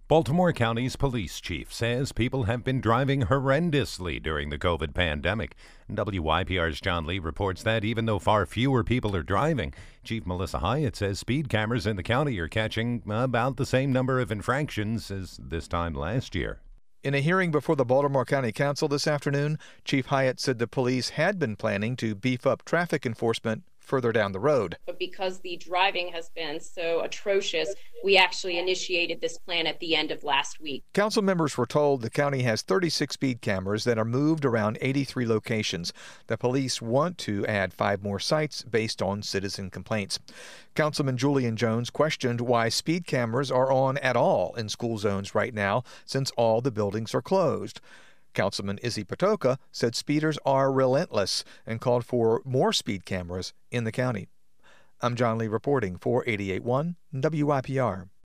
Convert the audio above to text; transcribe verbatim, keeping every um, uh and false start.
Baltimore County's police chief says people have been driving horrendously during the COVID pandemic. W Y P R's John Lee reports that even though far fewer people are driving, Chief Melissa Hyatt says speed cameras in the county are catching about the same number of infractions as this time last year. In a hearing before the Baltimore County Council this afternoon, Chief Hyatt said the police had been planning to beef up traffic enforcement further down the road. But because the driving has been so atrocious, we actually initiated this plan at the end of last week. Council members were told the county has thirty-six speed cameras that are moved around eighty-three locations. The police want to add five more sites based on citizen complaints. Councilman Julian Jones questioned why speed cameras are on at all in school zones right now since all the buildings are closed. Councilman Izzy Patoka said speeders are relentless and called for more speed cameras in the county. I'm John Lee reporting for eighty-eight point one W Y P R.